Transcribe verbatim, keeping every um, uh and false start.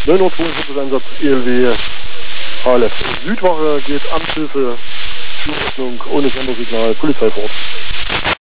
neun Uhr zweiundvierzig Einsatz E L W H L F. Südwache geht Amtshilfe, Zuordnung ohne Sendersignal, Polizei vor Ort.